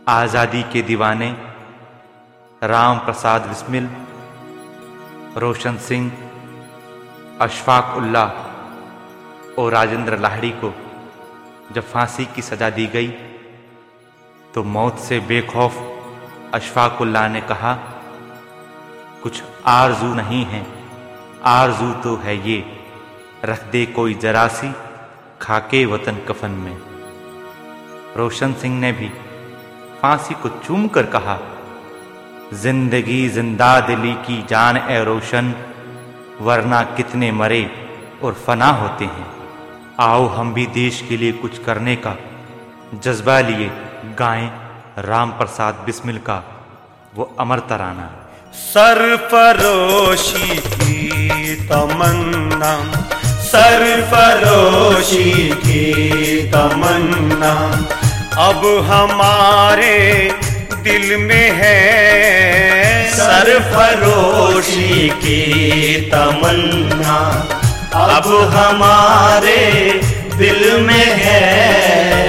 आज़ादी के दीवाने राम प्रसाद बिस्मिल, रोशन सिंह, अशफाक उल्लाह और राजेंद्र लाहिड़ी को जब फांसी की सजा दी गई तो मौत से बेखौफ अशफाक उल्लाह ने कहा, कुछ आरजू नहीं है, आरजू तो है ये, रख दे कोई जरा सी खाके वतन कफन में। रोशन सिंह ने भी फांसी को चूम कर कहा, जिंदगी जिंदा दिली की जान ए रोशन, वरना कितने मरे और फना होते हैं। आओ हम भी देश के लिए कुछ करने का जज्बा लिए गाएं राम प्रसाद बिस्मिल का वो अमर तराना। सरफरोशी की तमन्ना, सरफरोशी की तमन्ना अब हमारे दिल में है। सरफरोशी की तमन्ना अब हमारे दिल में है।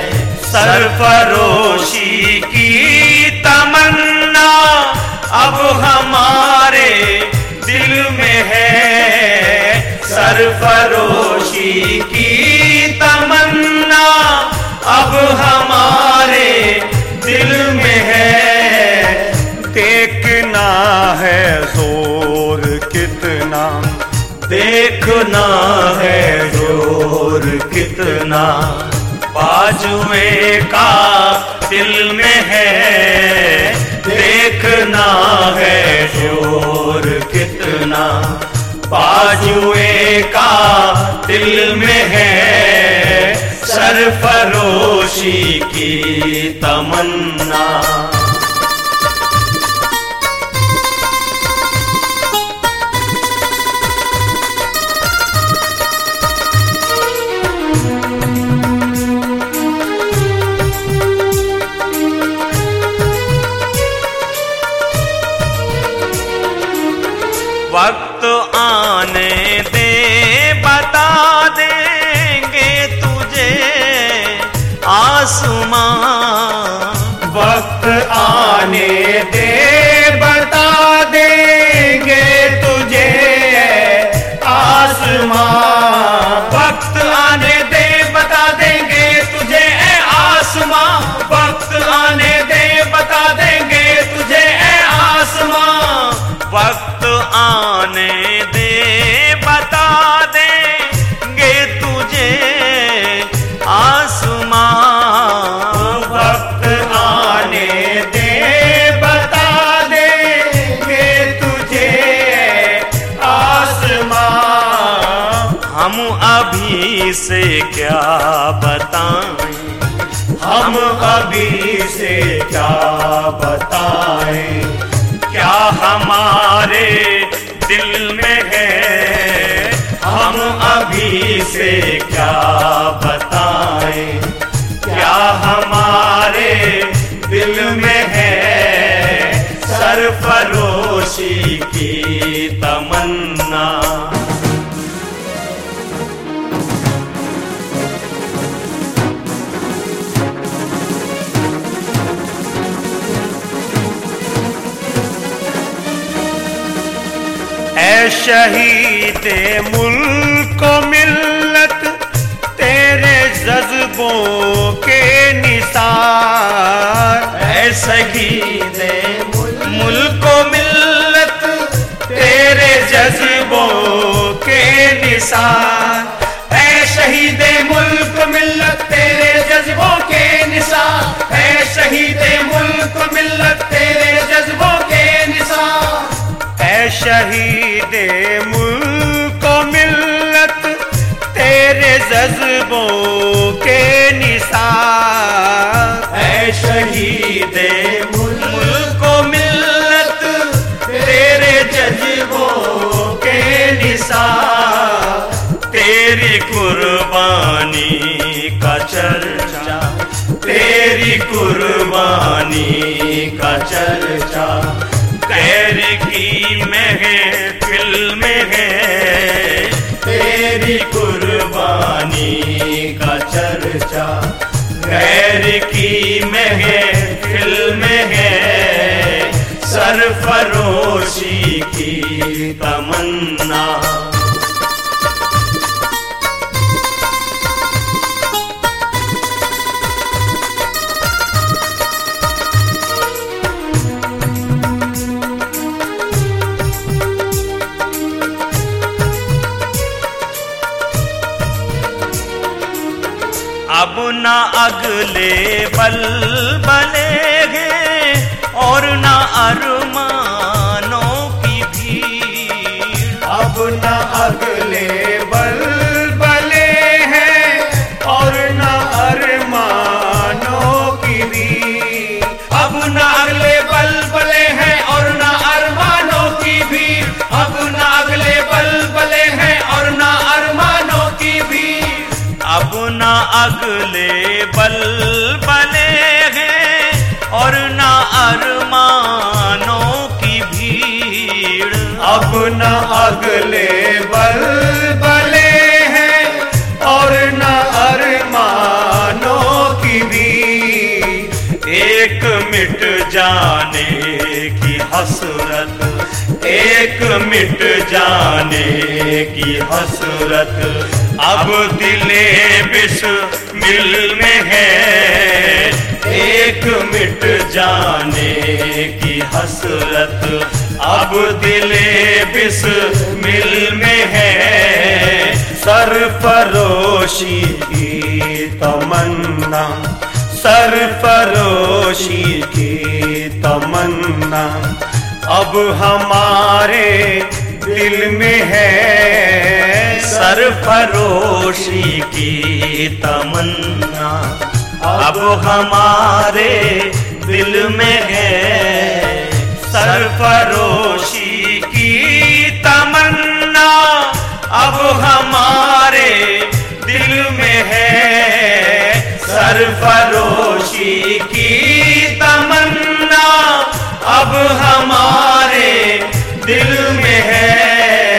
सरफरोशी की तमन्ना अब हमारे दिल में है। सरफरोशी की तमन्ना अब हमारे दिल में है। देखना है जोर कितना, देखना है जोर कितना, बाजुए का दिल में है। देखना है जोर कितना, बाजुए का दिल में है। सरफरोशी की तमन्ना। वक्त आने दे बता देंगे तुझे आसमां। वक्त आने दे बता देंगे तुझे आसमां। वक्त आने दे बता देंगे तुझे आसमां। वक्त आने दे बता देंगे तुझे आसमां। वक्त आने दे बता देंगे तुझे आसमां। वक्त आने दे बता देंगे तुझे आसमां। हम अभी से क्या बताएं, हम अभी से क्या बताएं, क्या हमारे दिल में है। हम अभी से क्या बताएं, क्या हमारे दिल में है। सरफरोशी की तमन्ना। ऐ शहीदे मुल्क मिल्लत तेरे जज्बों के निसार। ऐ शहीदे मुल्क मिल्लत तेरे जज्बों के निसार। ऐ शहीदे मुल्क मिल्लत तेरे जज्बों के निसार। ऐ शहीदे मुल्क मिल्लत तेरे जज्बों के निसार। ऐ शहीदे मुल्क मिल्लत तेरे जज्बों के निसार। ऐ शहीदे मुल्क मिल्लत तेरे जज्बों के निसार। तेरी कुर्बानी का चर्चा, तेरी कुर्बानी का चर्चा गैर की महफिल में है। तेरी कुर्बानी का चर्चा गैर की महफिल में है सरफरोशी की तमन्ना। अब ना अगले बल बलेंगे और ना अरमानों की भीड़। अब ना अगले बल बले हैं और ना अरमानों की भीड़। अब ना अगले बल बले हैं और ना अरमानों की भीड़। अब ना अगले बल बले हैं और ना अरमानों की भीड़। अब ना अगले बल बले हैं और ना अरमानों की भीड़। अब ना अगले बल बले हैं और ना अरमानों की भीड़। एक मिट जाने की हसरत, एक मिट जाने की हसरत अब दिले बिस्मिल में है। एक मिट जाने की हसरत अब दिले बिस्मिल में है। सरफरोशी की तमन्ना, सरफरोशी की तमन्ना अब हमारे दिल में है। सरफरोशी की तमन्ना अब हमारे दिल में है। सरफरोशी की तमन्ना अब हमारे दिल में है। सरफरोशी की तमन्ना अब हमारे दिल में है।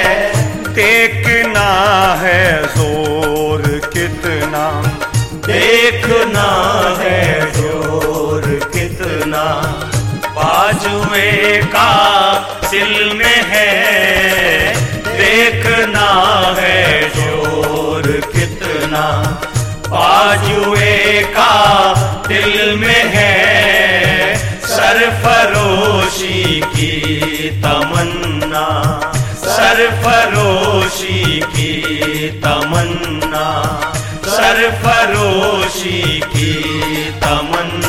देखना है जोर कितना, देखना है जोर कितना बाजुए का दिल में है। देखना है जोर कितना बाजुए का दिल में है। सरफरोशी की तमन्ना, सरफरोशी की तमन्ना, सरफरोशी की तमन्ना।